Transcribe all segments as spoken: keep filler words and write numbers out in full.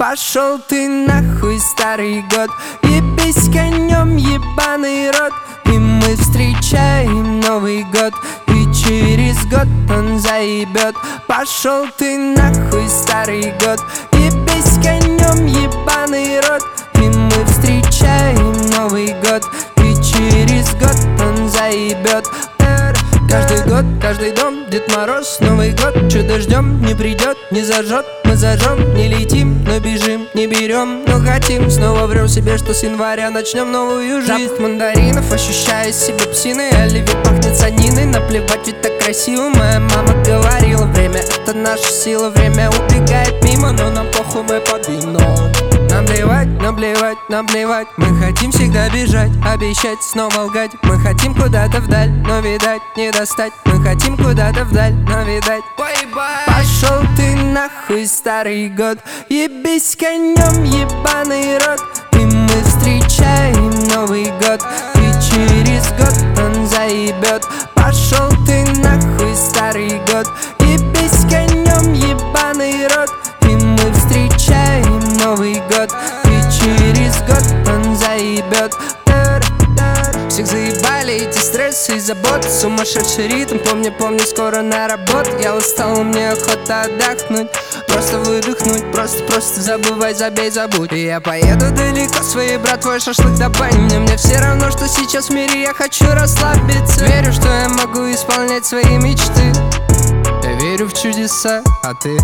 Пошел ты нахуй, старый год, ебись конем, ебаный рот. И мы встречаем Новый год, и через год он заебет. Пошел ты нахуй, старый год, ебись конем, ебаный рот. И мы встречаем Новый год, и через год он заебет. Каждый год, каждый дом, Дед Мороз, Новый год. Чудо ждем, не придет, не зажжет. Мы зажжем, не летим, но бежим, не берем, но хотим. Снова врем себе, что с января начнем новую жизнь. Запах мандаринов, ощущаю себя псиной. Оливье пахнет саниной, наплевать, ведь так красиво. Моя мама говорила, время это наша сила. Время убегает мимо, но нам похуй, мы под вином. Нам плевать, нам плевать, нам плевать. Мы хотим всегда бежать, обещать, снова лгать. Мы хотим куда-то вдаль, но видать не достать. Мы хотим куда-то вдаль, но видать поебать. Пошел ты нахуй, старый год, ебись конем, ебаный рот. И мы встречаем Новый год, и через год он заебет. Пошел ты нахуй, старый год, ебись конем, ебаный рот. И мы встречаем Новый год, и через год он заебет. Всех заебали эти стрессы и заботы, сумасшедший ритм, помни, помни, скоро на работу. Я устал, мне охота отдохнуть, просто выдохнуть, просто, просто забывай, забей, забудь. И я поеду далеко своей братвой, шашлык до бани. Мне, мне все равно, что сейчас в мире, я хочу расслабиться. Верю, что я могу исполнять свои мечты. Я верю в чудеса, а ты?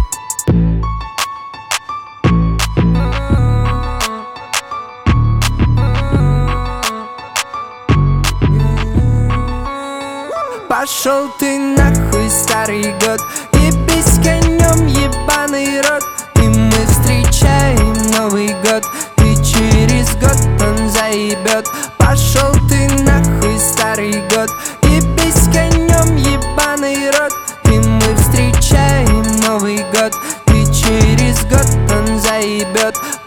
Пошел ты нахуй, старый год, ебись конем, ебаный рот. И мы встречаем Новый год, и через год он заебет. Пошел ты нахуй, старый год, ебись конем, ебаный рот. И мы встречаем Новый год, и через год он заебет.